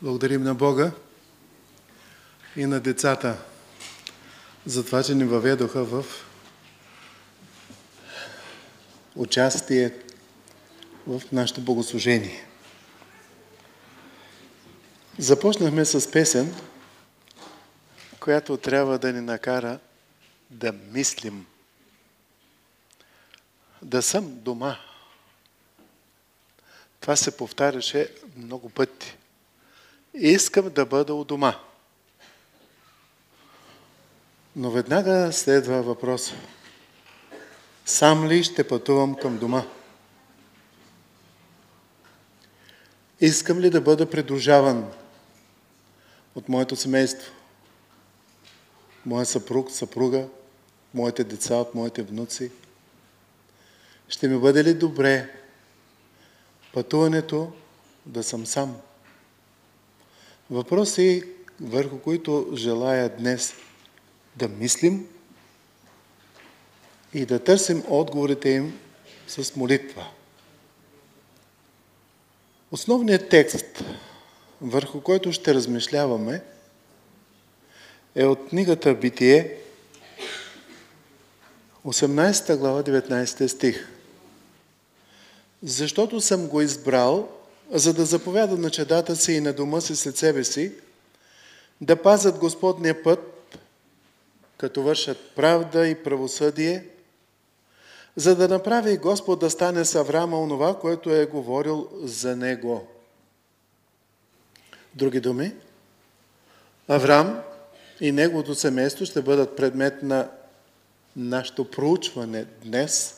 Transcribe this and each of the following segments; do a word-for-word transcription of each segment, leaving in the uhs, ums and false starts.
Благодарим на Бога и на децата за това, че ни въведоха в участие в нашето богослужение. Започнахме с песен, която трябва да ни накара да мислим. Да съм дома. Това се повтаряше много пъти. Искам да бъда у дома. Но веднага следва въпрос. Сам ли ще пътувам към дома? Искам ли да бъда придружаван от моето семейство? Моя съпруг, съпруга, моите деца, от моите внуци? Ще ми бъде ли добре пътуването да съм сам? Въпроси, върху които желая днес да мислим и да търсим отговорите им с молитва. Основният текст, върху който ще размишляваме, е от книгата Битие, осемнадесета глава, деветнадесети стих. Защото съм го избрал, за да заповяда на чадата си и на дома си след себе си, да пазят Господния път, като вършат правда и правосъдие, за да направи Господ да стане с Авраама онова, което е говорил за него. Други думи, Авраам и неговото семейство ще бъдат предмет на нашето проучване днес,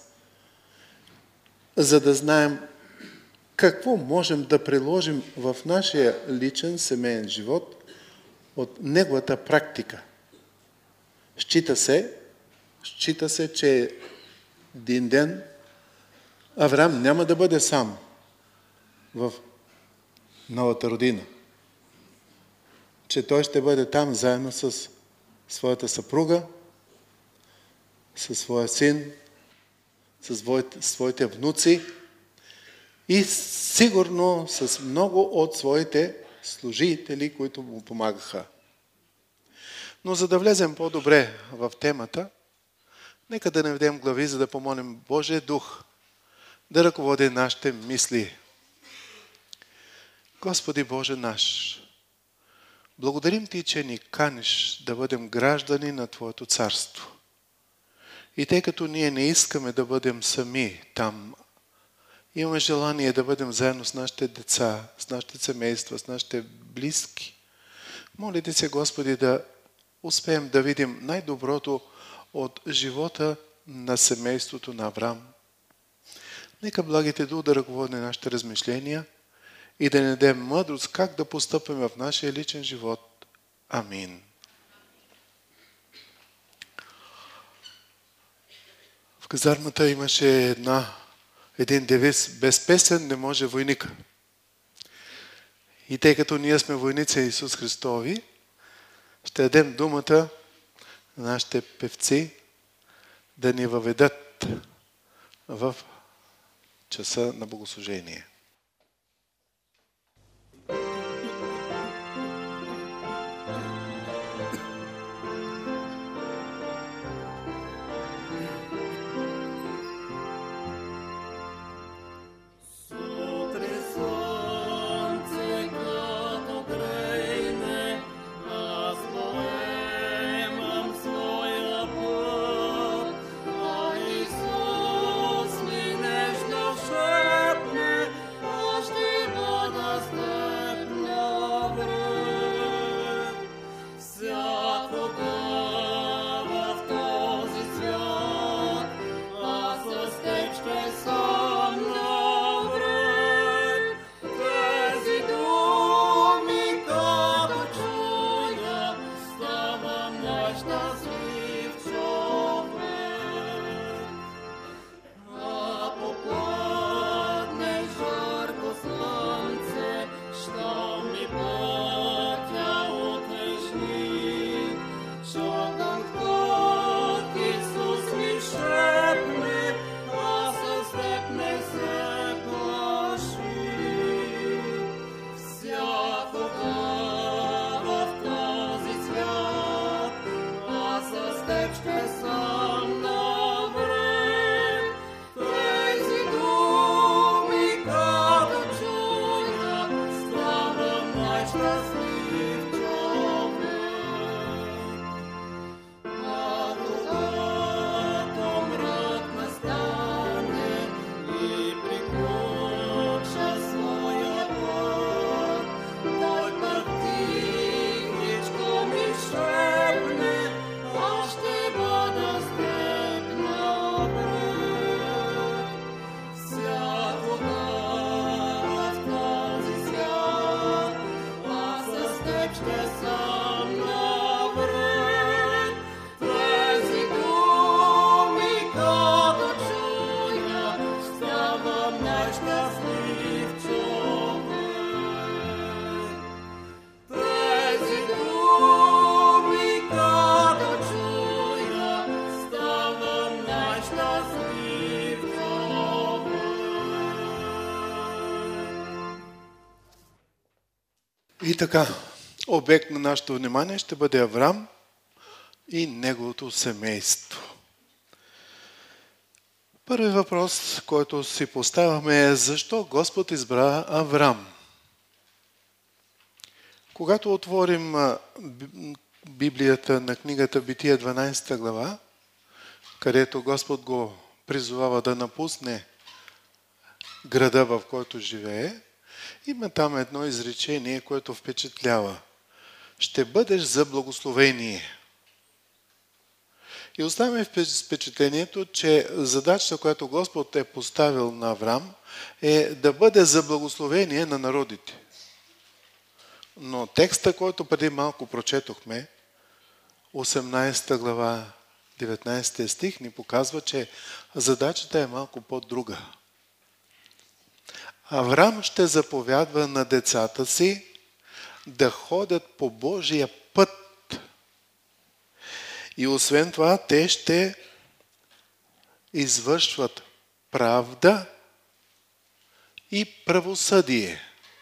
за да знаем какво можем да приложим в нашия личен семейен живот от неговата практика. Счита се, счита се, че един ден Авраам няма да бъде сам в новата родина. Че той ще бъде там заедно с своята съпруга, със своя син, със своите внуци и сигурно с много от своите служители, които му помагаха. Но за да влезем по-добре в темата, нека да наведем глави, за да помолим Божия дух да ръководи нашите мисли. Господи Боже наш, благодарим Ти, че ни каниш да бъдем граждани на Твоето царство. И тъй като ние не искаме да бъдем сами там, имаме желание да бъдем заедно с нашите деца, с нашите семейства, с нашите близки. Молите се, Господи, да успеем да видим най-доброто от живота на семейството на Авраам. Нека благите Дух да ръководи нашите размишления и да ни даде мъдрост как да постъпим в нашия личен живот. Амин. В казармата имаше една, един девиз: без песен не може войника. И тъй като ние сме войници Исус Христови, ще дадем думата на нашите певци да ни въведат в часа на богослужение. Isus mi nežno šepne, щастлив човек. А когато мрак настане и прикопша своя път, той пък тихичко ми шепне: аз ще бъда с теб напред. Всякога в този свят аз с теб ще съм напред. Тези думи като чуя, ставам най-щастлив човек. Тези думи като чуя, ставам най-щастлив човек. И така, обект на нашето внимание ще бъде Аврам и неговото семейство. Първи въпрос, който си поставяме е: защо Господ избра Аврам? Когато отворим а, Би- Библията на книгата Битие, дванадесета глава, където Господ го призовава да напусне града, в който живее, има там едно изречение, което впечатлява: ще бъдеш за благословение. И оставяме впечатлението, че задачата, която Господ е поставил на Аврам, е да бъде за благословение на народите. Но текста, който преди малко прочетохме, осемнадесета глава, деветнадесети стих, ни показва, че задачата е малко по-друга. Аврам ще заповядва на децата си да ходят по Божия път. И освен това, те ще извършват правда и правосъдие.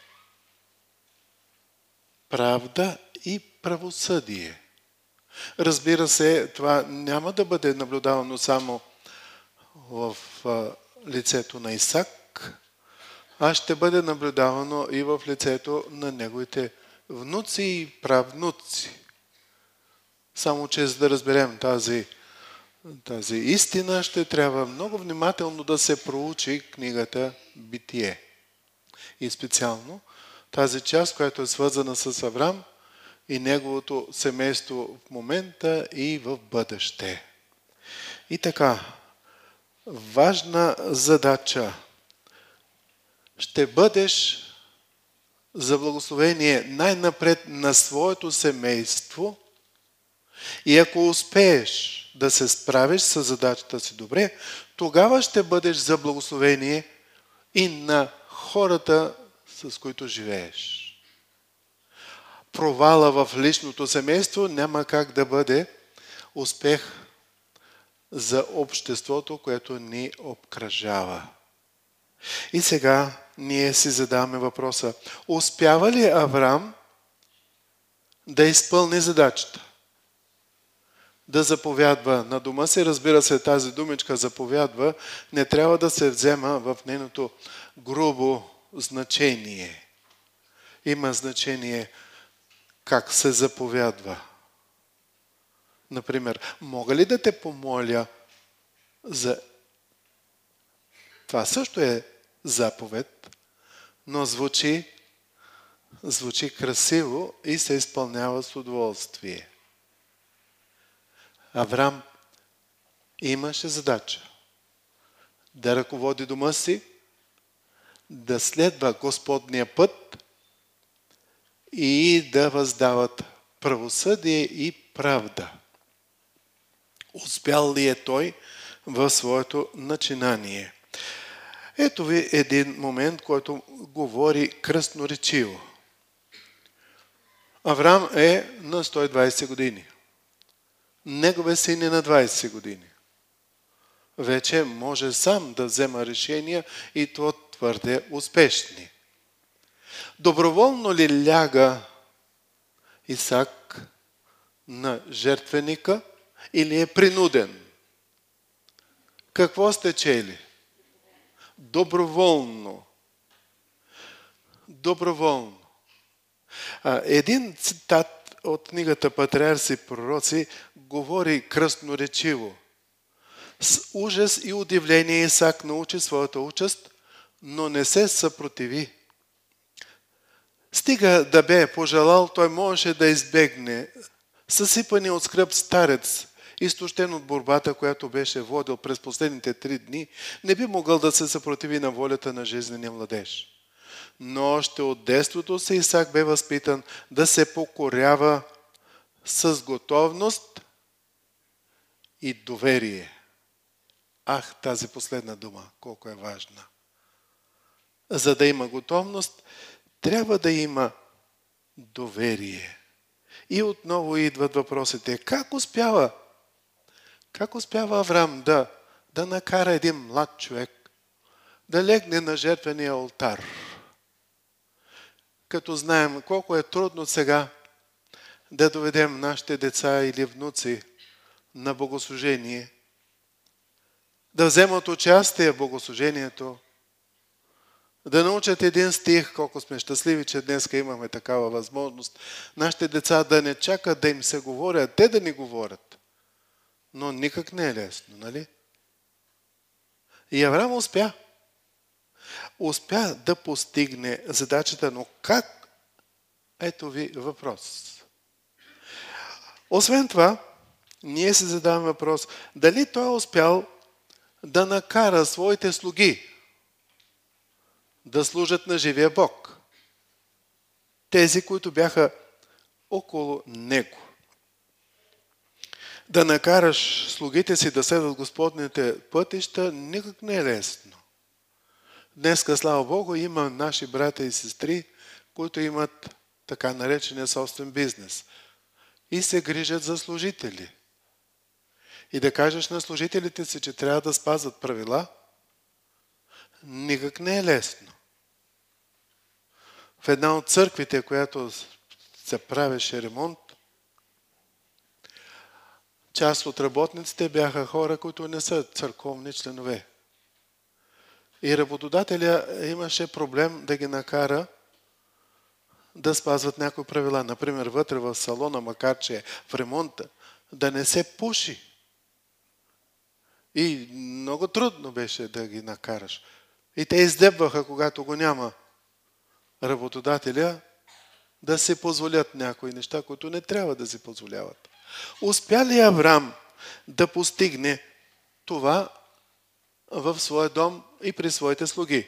Правда и правосъдие. Разбира се, това няма да бъде наблюдавано само в лицето на Исак, а ще бъде наблюдавано и в лицето на неговите внуци и правнуци. Само че за да разберем тази, тази истина, ще трябва много внимателно да се проучи книгата Битие. И специално тази част, която е свързана с Аврам и неговото семейство в момента и в бъдеще. И така, важна задача. Ще бъдеш за благословение най-напред на своето семейство и ако успееш да се справиш с задачата си добре, тогава ще бъдеш за благословение и на хората, с които живееш. Провала в личното семейство няма как да бъде успех за обществото, което ни обкръжава. И сега ние си задаваме въпроса: успява ли Аврам да изпълни задачата? Да заповядва на дома си. Разбира се, тази думичка заповядва не трябва да се взема в нейното грубо значение. Има значение как се заповядва. Например, мога ли да те помоля за... Това също е заповед, но звучи, звучи красиво и се изпълнява с удоволствие. Аврам имаше задача да ръководи дома си, да следва Господния път и да въздават правосъдие и правда. Успял ли е той в своето начинание? Ето ви един момент, който говори кръстноречиво. Аврам е на сто и двадесет години. Негове син е на двадесет години. Вече може сам да взема решения и то твърде успешни. Доброволно ли ляга Исак на жертвеника или е принуден? Какво сте чели? Доброволно. Доброволно. А, един цитат от книгата Патриарси и пророци говори кръстноречиво. С ужас и удивление Исак научи своята участ, но не се съпротиви. Стига да бе пожелал, той можеше да избегне съсипане от скръб старец, изтощен от борбата, която беше водил през последните три дни, не би могъл да се съпротиви на волята на жизнения младеж. Но още от детството си Исак бе възпитан да се покорява с готовност и доверие. Ах, тази последна дума, колко е важна. За да има готовност, трябва да има доверие. И отново идват въпросите. Как успява? Как успява Авраам да, да накара един млад човек да легне на жертвения олтар? Като знаем колко е трудно сега да доведем нашите деца или внуци на богослужение, да вземат участие в богослужението, да научат един стих, колко сме щастливи, че днес имаме такава възможност. Нашите деца да не чакат да им се говорят, те да ни говорят. Но никак не е лесно, нали? И Авраам успя. Успя да постигне задачата, но как? Ето ви въпрос. Освен това, ние се задаваме въпрос, дали той е успял да накара своите слуги да служат на живия Бог. Тези, които бяха около него. Да накараш слугите си да следват Господните пътища, никак не е лесно. Днеска, слава Богу, има наши брата и сестри, които имат така наречения собствен бизнес и се грижат за служители. И да кажеш на служителите си, че трябва да спазват правила, никак не е лесно. В една от църквите, която се правеше ремонт, част от работниците бяха хора, които не са църковни членове. И работодателя имаше проблем да ги накара да спазват някои правила. Например, вътре в салона, макар че е в ремонта, да не се пуши. И много трудно беше да ги накараш. И те издебваха, когато го няма работодателя, да се позволят някои неща, които не трябва да се позволяват. Успя ли Авраам да постигне това в своя дом и при своите слуги?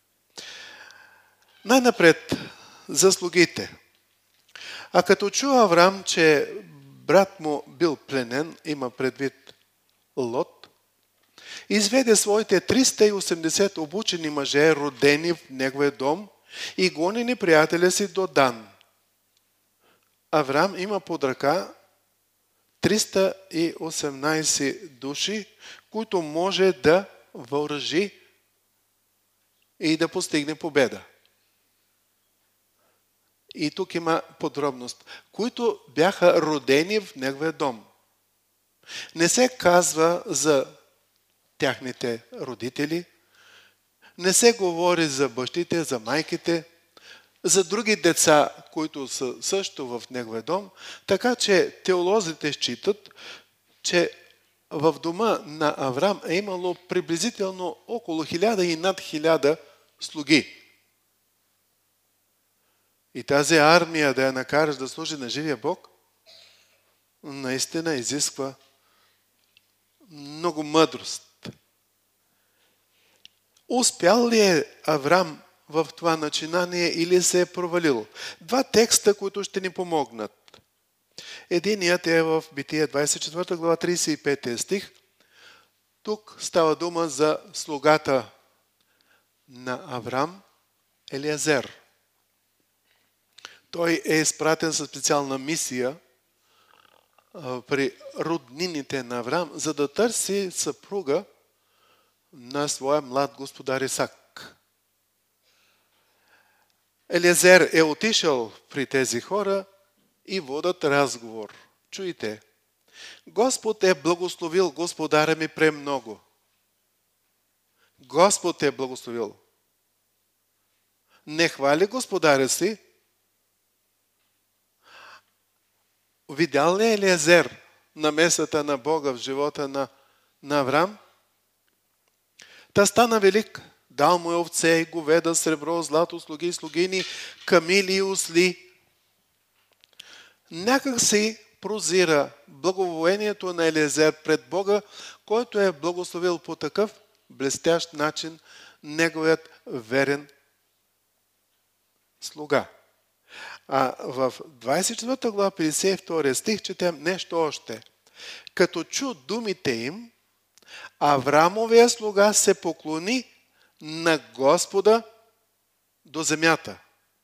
Най-напред за слугите. А като чу Авраам, че брат му бил пленен, има предвид Лот, изведе своите триста и осемдесет обучени мъже, родени в неговия дом, и гони неприятеля си до Дан. Авраам има под ръка триста и осемнадесет души, които може да въоръжи и да постигне победа. И тук има подробност, които бяха родени в неговия дом. Не се казва за тяхните родители, не се говори за бащите, за майките, за други деца, които са също в неговия дом, така че теолозите считат, че в дома на Авраам е имало приблизително около хиляда и над хиляда слуги. И тази армия да я накараш да служи на живия Бог, наистина изисква много мъдрост. Успял ли е Авраам в това начинание или се е провалил? Два текста, които ще ни помогнат. Единият е в Битие двадесет и четвърта глава тридесет и пети стих. Тук става дума за слугата на Авраам, Елиазер. Той е изпратен със специална мисия при роднините на Авраам, за да търси съпруга на своя млад господар Исак. Елиазер е отишъл при тези хора и водят разговор. Чуйте. Господ е благословил господаря ми премного. Господ е благословил. Не хвали господаря си, видял ли Елиезер намесата на Бога в живота на, на Аврам? Та стана велик. Дал му е овце, говеда, сребро, злато, слуги, слугини, камили и осли. Някак си прозира благоволението на Елиезер пред Бога, който е благословил по такъв блестящ начин неговият верен слуга. А в двадесет и четвърта глава, петдесет и втори стих, четем нещо още. Като чу думите им, Аврамовия слуга се поклони на Господа до земята.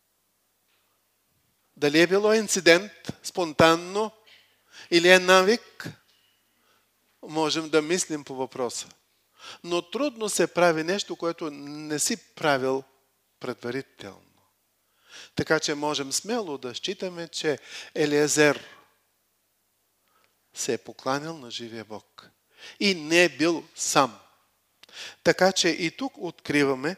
Дали е било инцидент, спонтанно, или е навик, можем да мислим по въпроса. Но трудно се прави нещо, което не си правил предварително. Така че можем смело да считаме, че Елиезер се е покланил на живия Бог. И не е бил сам. Така че и тук откриваме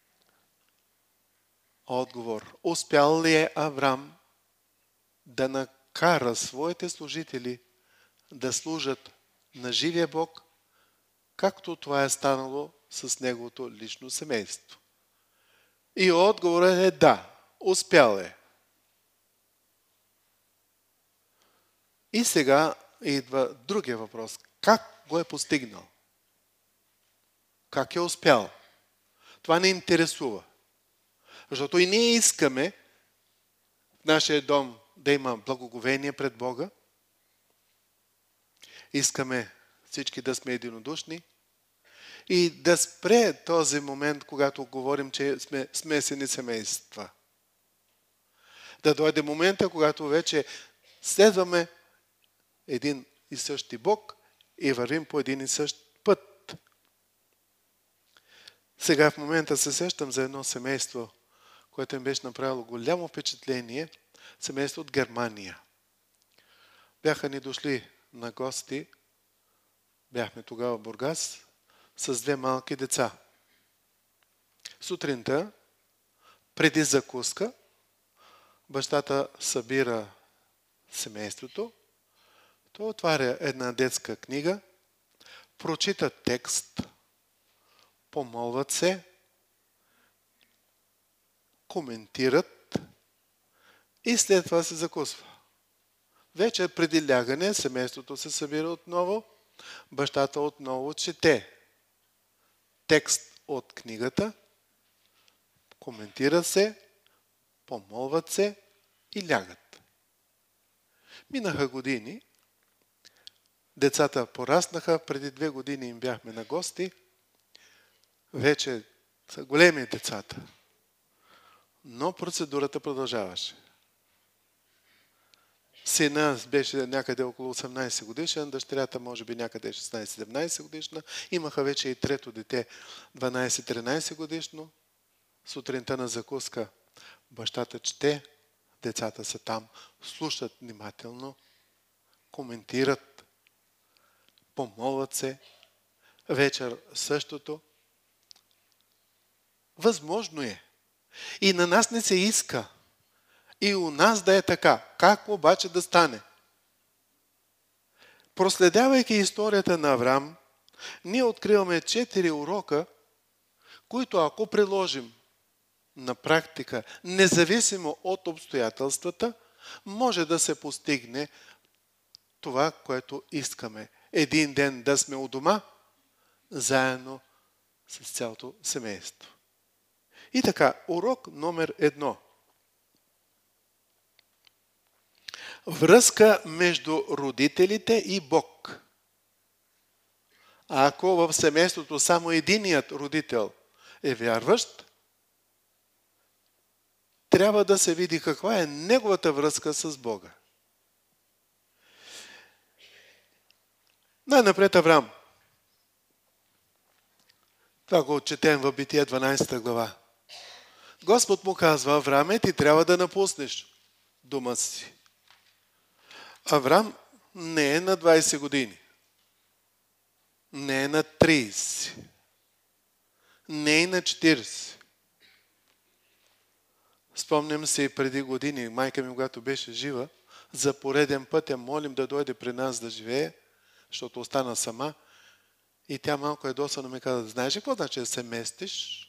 отговор. Успял ли е Аврам да накара своите служители да служат на живия Бог, както това е станало с неговото лично семейство? И отговорът е да, успял е. И сега идва другия въпрос. Как го е постигнал? Как е успял? Това не интересува. Защото и ние искаме в нашия дом да има благоговение пред Бога. Искаме всички да сме единодушни. И да спре този момент, когато говорим, че сме смесени семейства. Да дойде момента, когато вече следваме един и същи Бог и вървим по един и същ път. Сега в момента се сещам за едно семейство, което им беше направило голямо впечатление, семейство от Германия. Бяха ни дошли на гости, бяхме тогава в Бургас, с две малки деца. Сутринта, преди закуска, бащата събира семейството, той отваря една детска книга, прочита текст, помолват се, коментират и след това се закусва. Вече преди лягане семейството се събира отново, бащата отново чете текст от книгата, коментира се, помолват се и лягат. Минаха години, децата пораснаха, преди две години им бяхме на гости, вече са големи децата, но процедурата продължаваше. Сина беше някъде около осемнадесет годишен, дъщерята може би някъде шестнадесет-седемнадесет годишна. Имаха вече и трето дете, дванадесет-тринадесет годишно. Сутринта на закуска бащата чете, децата са там, слушат внимателно, коментират, помолват се. Вечер същото. Възможно е. И на нас не се иска. И у нас да е така. Как обаче да стане? Проследявайки историята на Аврам, ние откриваме четири урока, които ако приложим на практика, независимо от обстоятелствата, може да се постигне това, което искаме. Един ден да сме у дома, заедно с цялото семейство. И така, урок номер едно. Връзка между родителите и Бог. А ако в семейството само единият родител е вярващ, трябва да се види каква е неговата връзка с Бога. Най-напред Аврам. Това го четем в Битие дванадесета глава. Господ му казва: Авраме, ти трябва да напуснеш дома си. Аврам не е на двадесет години. Не е на тридесет. Не е на четиридесет. Спомням се преди години, майка ми, когато беше жива, За пореден път я молим да дойде при нас да живее, защото остана сама. И тя малко ядосано ми каза: знаеш ли какво значи да се местиш?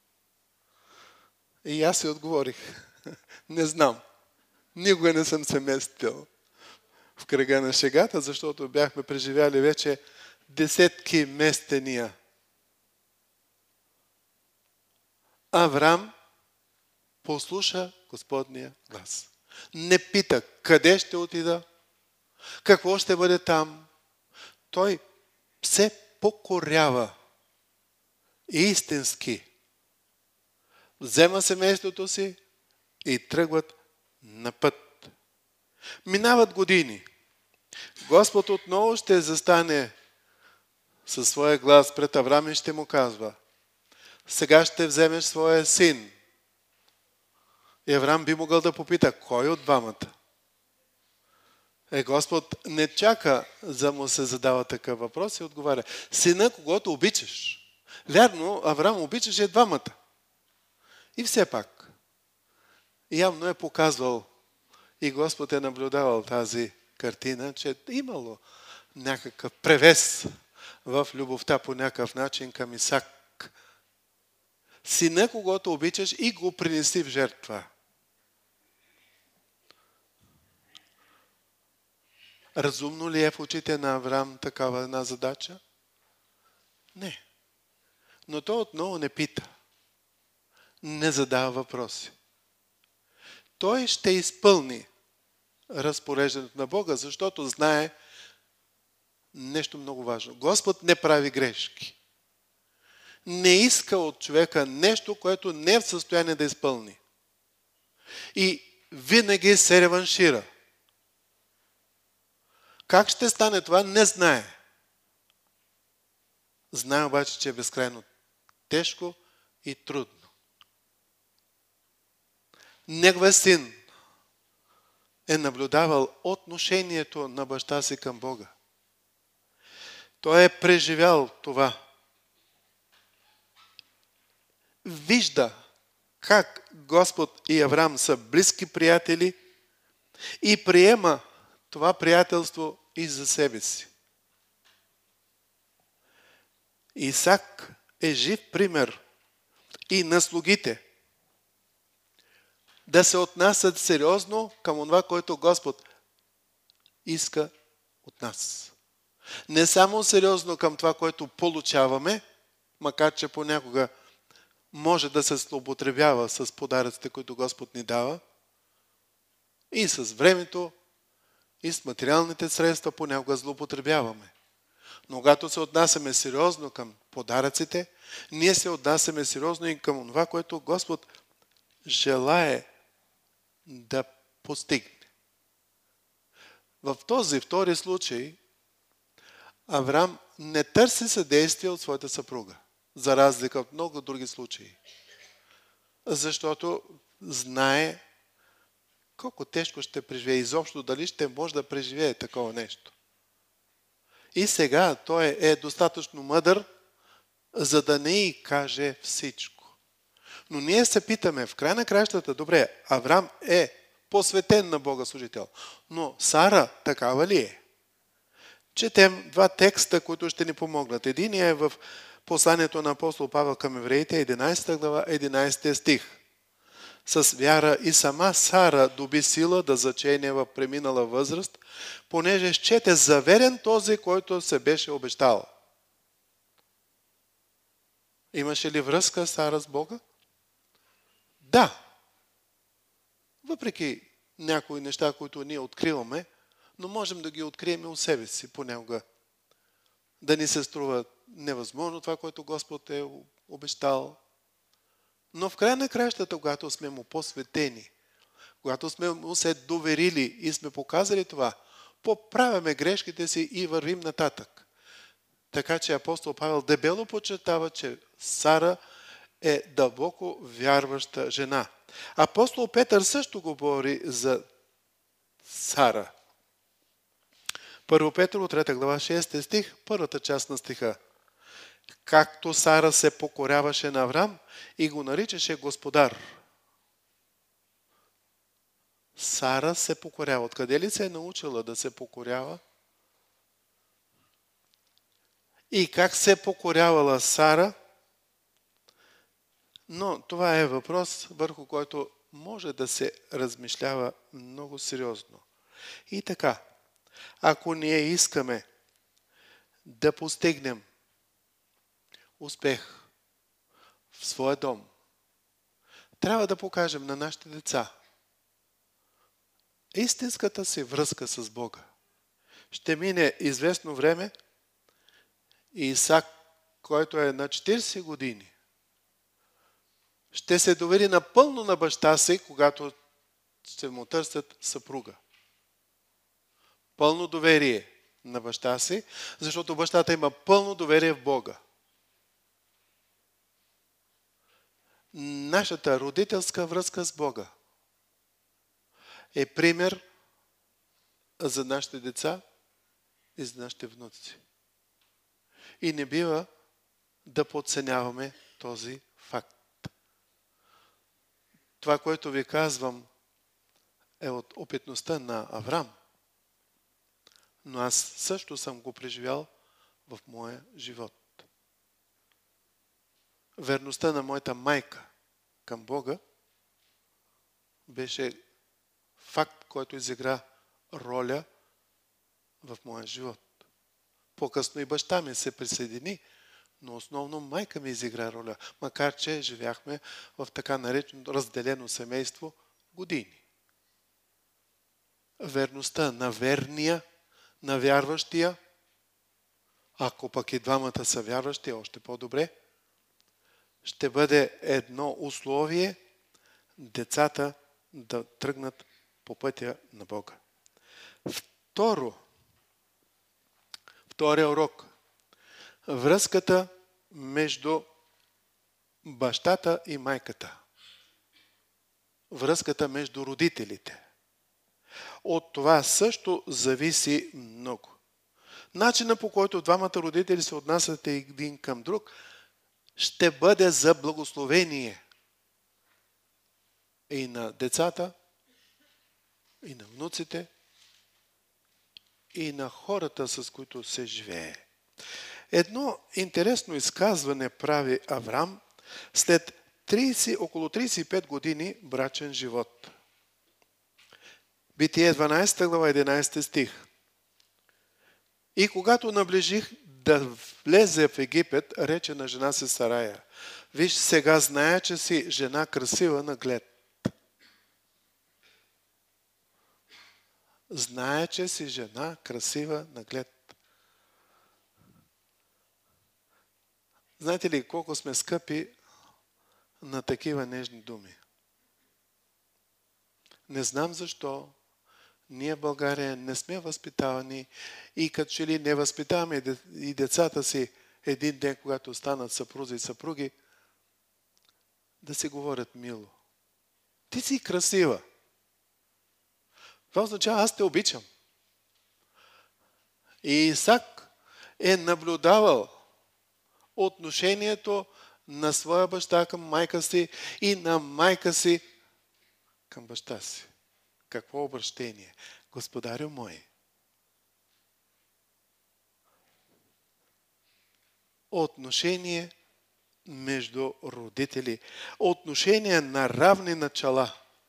И аз си отговорих: не знам. Никога не съм се местил в кръга на шегата, защото бяхме преживяли вече десетки местения. Авраам послуша Господния глас. Не пита къде ще отида, какво ще бъде там. Той се покорява истински. Взема семейството си и тръгват на път. Минават години. Господ отново ще застане със своя глас пред Авраам и ще му казва: сега ще вземеш своя син. И Авраам би могъл да попита: кой от двамата? Е, Господ не чака за му се задава такъв въпрос и отговаря: сина, когото обичаш. Вярно, Авраам обичаше двамата. И все пак, явно е показвал и Господ е наблюдавал тази картина, че е имало някакъв превес в любовта по някакъв начин към Исак. Сина, когото обичаш, и го принеси в жертва. Разумно ли е в очите на Авраам такава една задача? Не. Но той отново не пита. Не задава въпроси. Той ще изпълни разпореждането на Бога, защото знае нещо много важно. Господ не прави грешки. Не иска от човека нещо, което не е в състояние да изпълни. И винаги се реваншира. Как ще стане това, не знае. Знае обаче, че е безкрайно тежко и трудно. Неговият син е наблюдавал отношението на баща си към Бога. Той е преживял това. Вижда как Господ и Авраам са близки приятели и приема това приятелство и за себе си. Исак е жив пример и на слугите да се отнасят сериозно към това, което Господ иска от нас. Не само сериозно към това, което получаваме, макар че понякога може да се злоупотребява с подаръците, които Господ ни дава, и с времето, и с материалните средства понякога злоупотребяваме. Но когато се отнасяме сериозно към подаръците, ние се отнасяме сериозно и към това, което Господ желае да постигне. В този втори случай Авраам не търси съдействие от своята съпруга, за разлика от много други случаи. Защото знае колко тежко ще преживее, изобщо дали ще може да преживее такова нещо. И сега той е достатъчно мъдър, за да не й каже всичко. Но ние се питаме, в край на краищата, добре, Авраам е посветен на Бога служител, но Сара такава ли е? Четем два текста, които ще ни помогнат. Единият е в посланието на апостол Павел към евреите, единайсета глава, единайсети стих. С вяра и сама Сара доби сила да зачене в преминала възраст, понеже счете заверен този, който се беше обещал. Имаше ли връзка Сара с Бога? Да. Въпреки някои неща, които ние откриваме, но можем да ги открием и от себе си понякога. Да ни се струва невъзможно това, което Господ е обещал. Но в края на краищата, когато сме му посветени, когато сме му се доверили и сме показали това, поправяме грешките си и вървим нататък. Така че апостол Павел дебело подчертава, че Сара е дълбоко вярваща жена. Апостол Петър също говори за Сара. Първо Петрово, трета глава, шести стих, първата част на стиха. Както Сара се покоряваше на Авраам и го наричаше господар. Сара се покорява. Откъде ли се е научила да се покорява? И как се е покорявала Сара? Но това е въпрос, върху който може да се размишлява много сериозно. И така, ако ние искаме да постигнем успех в своя дом, трябва да покажем на нашите деца истинската си връзка с Бога. Ще мине известно време и Исак, който е на четиридесет години, ще се довери напълно на баща си, когато ще му търсят съпруга. Пълно доверие на баща си, защото бащата има пълно доверие в Бога. Нашата родителска връзка с Бога е пример за нашите деца и за нашите внуци. И не бива да подценяваме този факт. Това, което ви казвам, е от опитността на Авраам. Но аз също съм го преживял в моя живот. Верността на моята майка към Бога беше факт, който изигра роля в моя живот. По-късно и баща ми се присъедини, но основно майка ми изигра роля, макар че живяхме в така наречено разделено семейство години. Верността на верния, на вярващия, ако пък и двамата са вярващи, още по-добре, ще бъде едно условие децата да тръгнат по пътя на Бога. Второ, втория урок. Връзката между бащата и майката. Връзката между родителите. От това също зависи много. Начинът, по който двамата родители се отнасят един към друг, ще бъде за благословение и на децата, и на внуците, и на хората, с които се живее. Едно интересно изказване прави Авраам след тридесет, около тридесет и пет години брачен живот. Битие дванадесета глава, единадесети стих. И когато наближих да влезе в Египет, рече на жена си Сарая: виж, сега зная, че си жена красива на глед. Зная, че си жена красива на глед. Знаете ли колко сме скъпи на такива нежни думи? Не знам защо ние в България не сме възпитавани и като че ли не възпитаваме и децата си един ден, когато станат съпрузи и съпруги, да си говорят мило. Ти си красива. Това означава, аз те обичам. И Исак е наблюдавал отношението на своя баща към майка си и на майка си към баща си. Какво обращение? Господарю мой, отношение между родители, отношение на равни начала.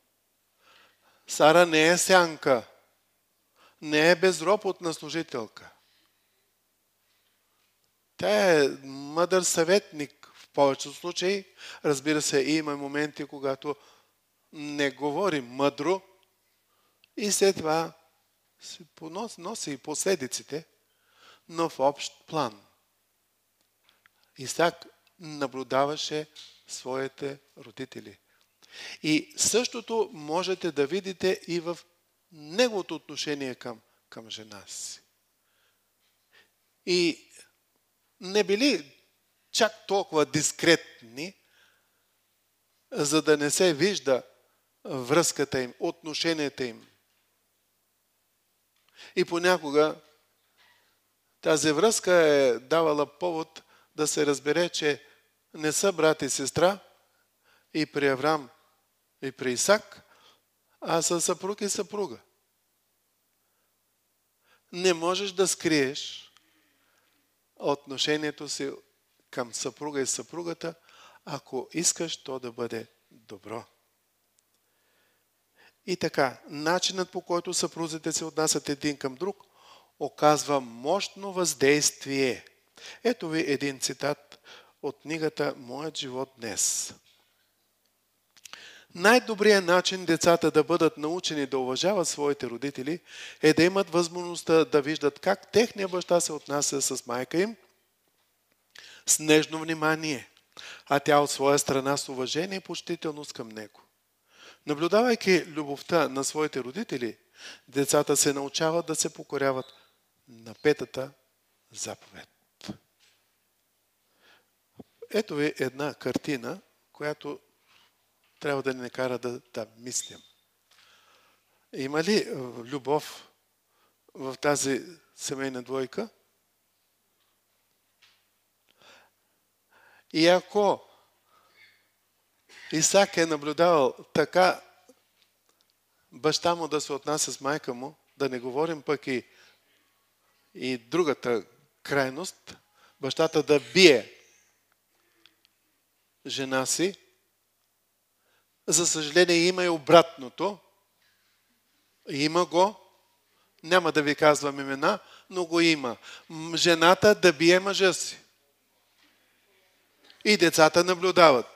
Сара не е сянка, не е безропотна служителка. Тя е мъдър съветник в повечето случаи. Разбира се, има моменти, когато не говори мъдро и след това се носи и последиците, но в общ план. Исак наблюдаваше своите родители. И същото можете да видите и в неговото отношение към, към жена си. И не били чак толкова дискретни, за да не се вижда връзката им, отношенията им. И понякога тази връзка е давала повод да се разбере, че не са брат и сестра и при Авраам, и при Исак, а са съпруг и съпруга. Не можеш да скриеш отношението си към съпруга и съпругата, ако искаш то да бъде добро. И така, начинът, по който съпрузите се отнасят един към друг, оказва мощно въздействие. Ето ви един цитат от книгата «Моят живот днес». Най-добрият начин децата да бъдат научени да уважават своите родители е да имат възможността да виждат как техният баща се отнася с майка им с нежно внимание, а тя от своя страна с уважение и почтителност към него. Наблюдавайки любовта на своите родители, децата се научават да се покоряват на петата заповед. Ето ви една картина, която трябва да ни накара да, да мислим. Има ли любов в тази семейна двойка? И ако Исак е наблюдавал така баща му да се отнася с майка му, да не говорим пък и, и другата крайност, бащата да бие жена си, за съжаление има и обратното. Има го, няма да ви казвам имена, но го има. Жената да бие мъжа си. И децата наблюдават.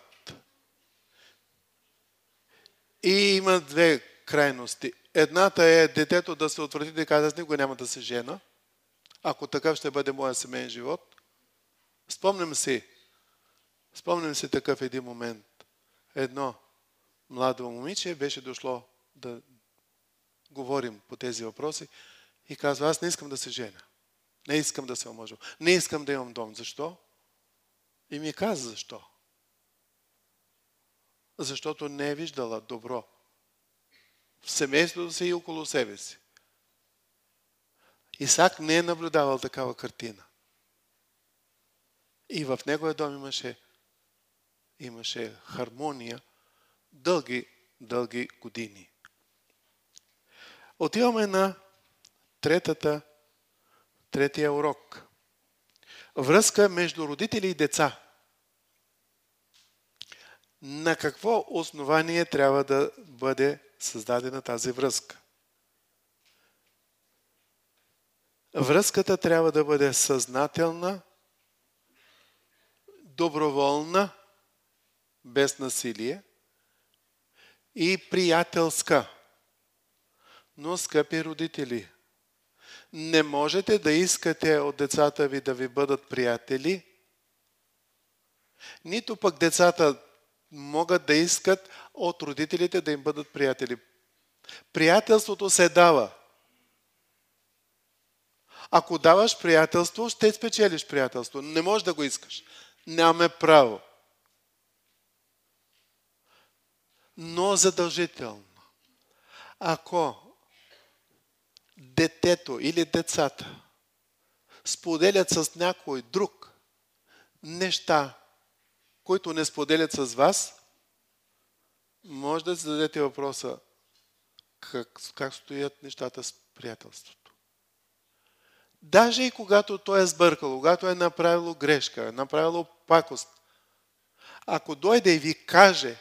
И има две крайности. Едната е детето да се отврати да казва, с него няма да се жена. Ако такъв ще бъде моя семейен живот. Спомням си, спомням си такъв един момент. Едно младо момиче беше дошло да говорим по тези въпроси и казва, аз не искам да се жена. Не искам да се омъжвам. Не искам да имам дом. Защо? И ми каза защо. Защото не е виждала добро в семейството си и около себе си. Исак не е наблюдавал такава картина. И в неговия дом имаше, имаше хармония дълги, дълги години. Отиваме на третата, третия урок. Връзка между родители и деца. На какво основание трябва да бъде създадена тази връзка? Връзката трябва да бъде съзнателна, доброволна, без насилие и приятелска. Но, скъпи родители, не можете да искате от децата ви да ви бъдат приятели, нито пък децата могат да искат от родителите да им бъдат приятели. Приятелството се дава. Ако даваш приятелство, ще спечелиш приятелство. Не можеш да го искаш. Нямаме право. Но задължително. Ако детето или децата споделят с някой друг неща, които не споделят с вас, може да зададете въпроса как, как стоят нещата с приятелството. Даже и когато той е сбъркал, когато е направило грешка, е направило пакост, ако дойде и ви каже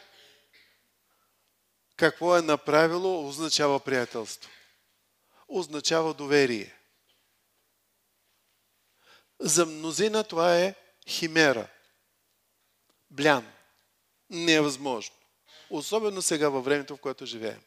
какво е направило, означава приятелство. Означава доверие. За мнозина това е химера. Блян. Не е възможно. Особено сега във времето, в което живеем.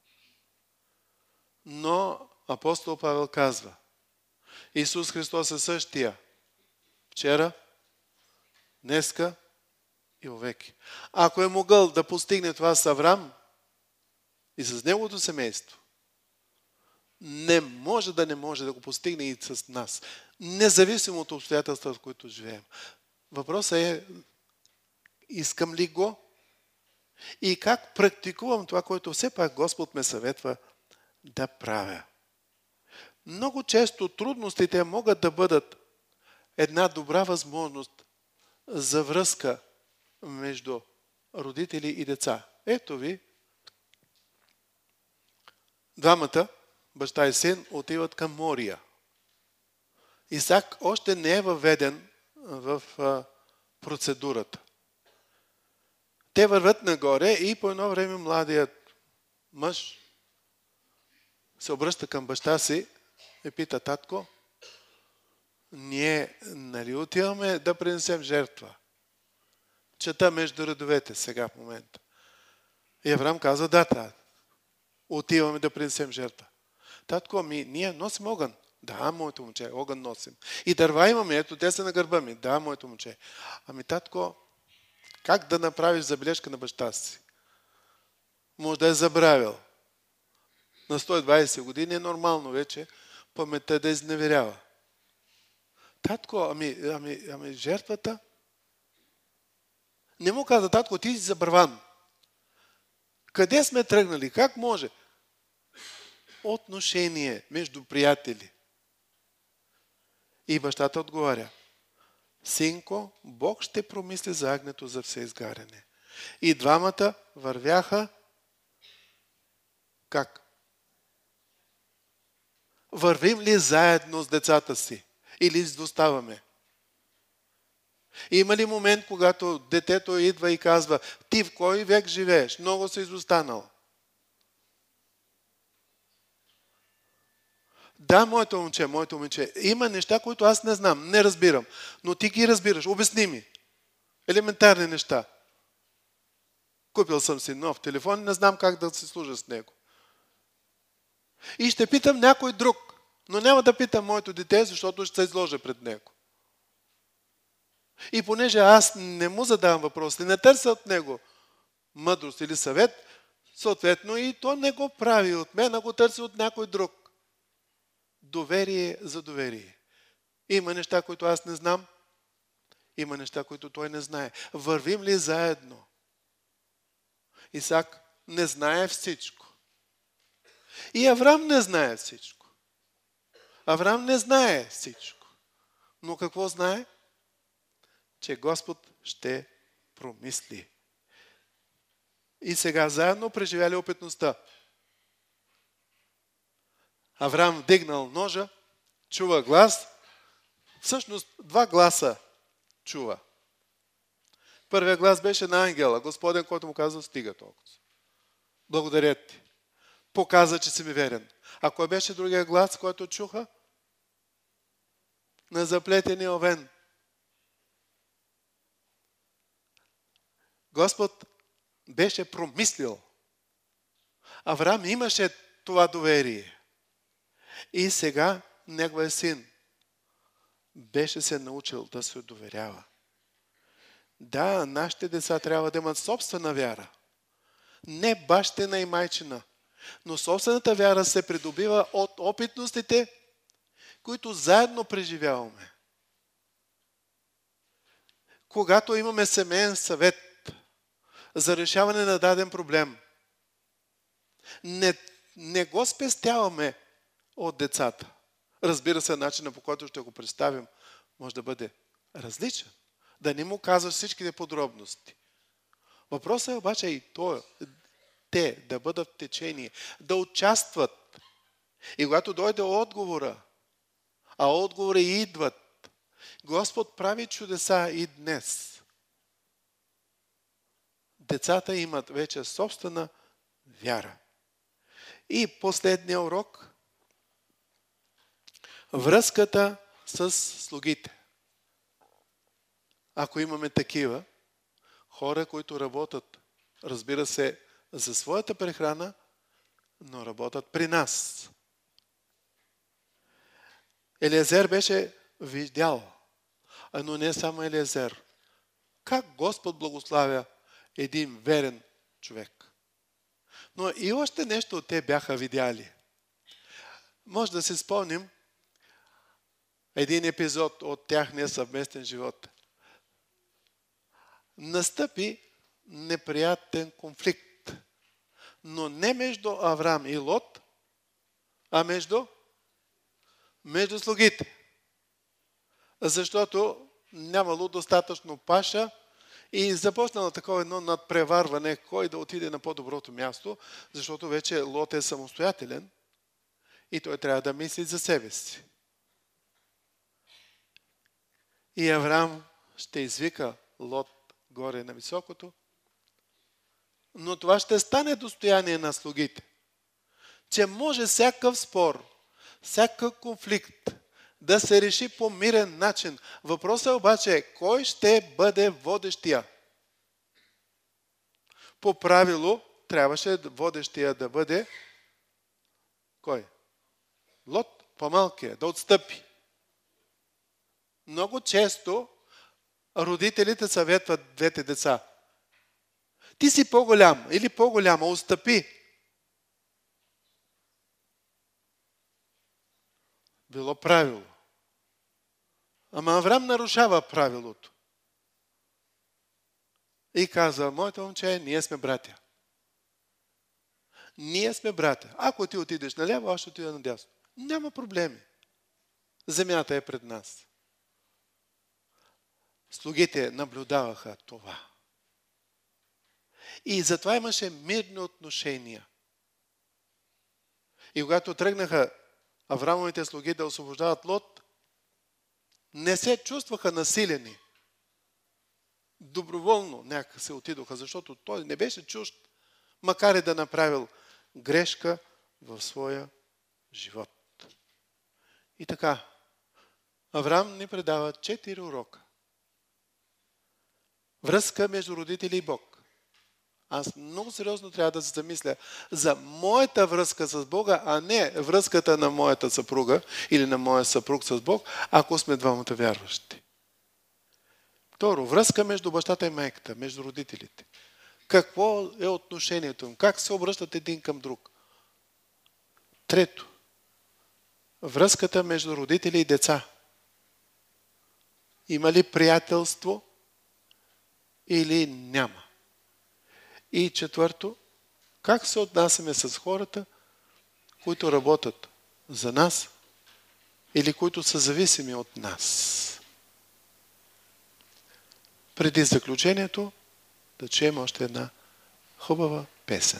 Но апостол Павел казва, Исус Христос е същия. Вчера, днеска и вовеки. Ако е могъл да постигне това с Аврам и с неговото семейство, не може да не може да го постигне и с нас. Независимо от обстоятелствата, в които живеем. Въпросът е, искам ли го и как практикувам това, което все пак Господ ме съветва да правя. Много често трудностите могат да бъдат една добра възможност за връзка между родители и деца. Ето ви двамата, баща и син, отиват към Мория. Исак още не е въведен в процедурата. Те върват нагоре и по едно време младият мъж се обръща към баща си и пита: татко, ние нали отиваме да принесем жертва? Чета между редовете сега в момента. И Авраам каза: да, та, отиваме да принесем жертва. Татко, ами ние носим огън. Да, моето момче, огън носим. И дърва имаме, ето те са на гърба ми. Да, моето момче. Ами татко, как да направиш забележка на баща си? Може да е забравил. На сто и двайсет години е нормално вече паметта да изневерява. Татко, ами, ами, ами жертвата? Не му каза: татко, ти си забраван. Къде сме тръгнали? Как може? Отношение между приятели. И бащата отговаря: синко, Бог ще промисли за агнето за все изгаряне. И двамата вървяха как? Вървим ли заедно с децата си? Или изоставаме? Има ли момент, когато детето идва и казва: ти в кой век живееш? Много си изостанал. Да, моето момче, моето момче, има неща, които аз не знам, не разбирам, но ти ги разбираш. Обясни ми. Елементарни неща. Купил съм си нов телефон, не знам как да се служа с него. И ще питам някой друг, но няма да питам моето дете, защото ще се изложа пред него. И понеже аз не му задавам въпрос, не търся от него мъдрост или съвет, съответно и то не го прави от мен, а го търси от някой друг. Доверие за доверие. Има неща, които аз не знам, има неща, които той не знае. Вървим ли заедно? Исак не знае всичко. И Авраам не знае всичко. Авраам не знае всичко. Но какво знае? Че Господ ще промисли. И сега заедно преживяли опитността. Авраам вдигнал ножа, чува глас. Всъщност два гласа чува. Първият глас беше на ангела, Господен, който му казва: стига толкова. Благодаря ти. Показа, че си ми верен. А кой беше другия глас, който чуха? На заплетения овен. Господ беше промислил. Авраам имаше това доверие. И сега неговия син беше се научил да се доверява. Да, нашите деца трябва да имат собствена вяра. Не бащина и майчина. Но собствената вяра се придобива от опитностите, които заедно преживяваме. Когато имаме семейен съвет за решаване на даден проблем, не, не го спестяваме от децата. Разбира се, начинът, по който ще го представим, може да бъде различен. Да не му казваш всичките подробности. Въпросът е обаче и то, те да бъдат в течение, да участват. И когато дойде отговора, а отговори идват, Господ прави чудеса и днес. Децата имат вече собствена вяра. И последния урок – връзката с слугите. Ако имаме такива, хора, които работят, разбира се, за своята прехрана, но работят при нас. Елиезер беше видял, но не само Елиезер. Как Господ благославя един верен човек. Но и още нещо те бяха видяли. Може да си спомним един епизод от тяхния съвместен живот. Настъпи неприятен конфликт, но не между Авраам и Лот, а между, между слугите. Защото нямало достатъчно паша И започнало такова едно надпреварване, кой да отиде на по-доброто място, защото вече Лот е самостоятелен и той трябва да мисли за себе си. И Авраам ще извика Лот горе на високото, но това ще стане достояние на слугите, че може всякакъв спор, всякакъв конфликт да се реши по мирен начин. Въпросът обаче е, кой ще бъде водещия? По правило трябваше водещия да бъде кой? Лот, по-малкия, да отстъпи. Много често родителите съветват двете деца. Ти си по-голям или по-голяма, отстъпи. Било правило. Ама Авраам нарушава правилото. И каза, моето момче, ние сме братя. Ние сме братя. Ако ти отидеш наляво, аз ще отида надясно. Няма проблеми. Земята е пред нас. Слугите наблюдаваха това. И затова имаше мирни отношения. И когато тръгнаха Авраамовите слуги да освобождават Лот, не се чувстваха насилени. Доброволно някак се отидоха, защото той не беше чужд, макар и да направил грешка в своя живот. И така, Авраам ни предава четири урока. Връзка между родители и Бог. Аз много сериозно трябва да се замисля за моята връзка с Бога, а не връзката на моята съпруга или на моя съпруг с Бог, ако сме двамата вярващи. Второ, връзка между бащата и майката, между родителите. Какво е отношението им? Как се обръщат един към друг? Трето, връзката между родители и деца. Има ли приятелство или няма? И четвърто, как се отнасяме с хората, които работят за нас или които са зависими от нас? Преди заключението да чуем още една хубава песен.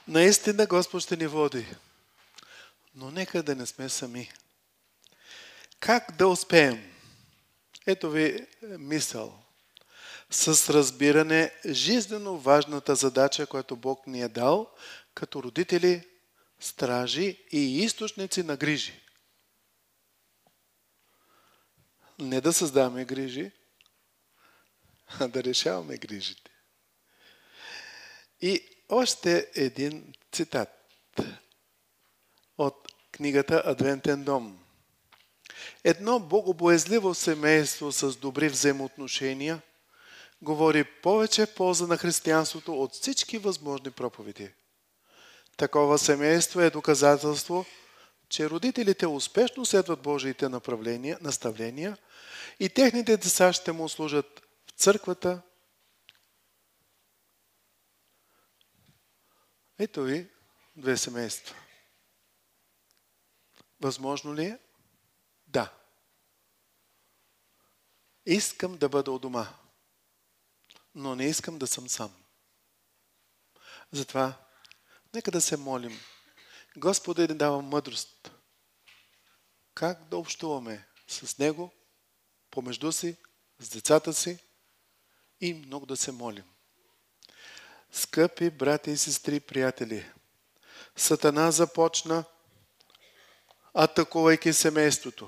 Наистина Господ ще ни води. Но нека да не сме сами. Как да успеем? Ето ви мисъл. С разбиране жизнено важната задача, която Бог ни е дал, като родители, стражи и източници на грижи. Не да създаваме грижи, а да решаваме грижите. И още един цитат от книгата Адвентен дом. Едно богобоязливо семейство с добри взаимоотношения говори повече в полза на християнството от всички възможни проповеди. Такова семейство е доказателство, че родителите успешно следват Божиите направления, наставления и техните деца ще му служат в църквата. Ето ви две семейства. Възможно ли е? Да. Искам да бъда у дома, но не искам да съм сам. Затова нека да се молим. Господи, да дава мъдрост. Как да общуваме с Него, помежду си, с децата си и много да се молим. Скъпи брати и сестри, приятели, Сатана започна атакувайки семейството.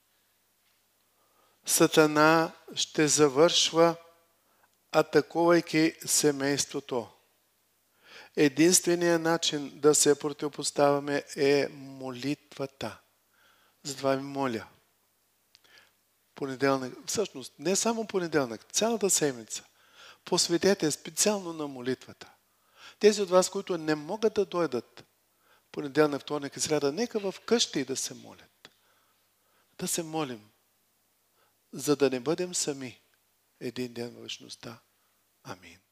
Сатана ще завършва атакувайки семейството. Единственият начин да се противопоставяме е молитвата. Затова ви моля. Понеделник, всъщност не само понеделник, цялата седмица посветете специално на молитвата. Тези от вас, които не могат да дойдат понеделник, вторник и сряда, нека в къщи да се молят. Да се молим, за да не бъдем сами един ден в вечността. Амин.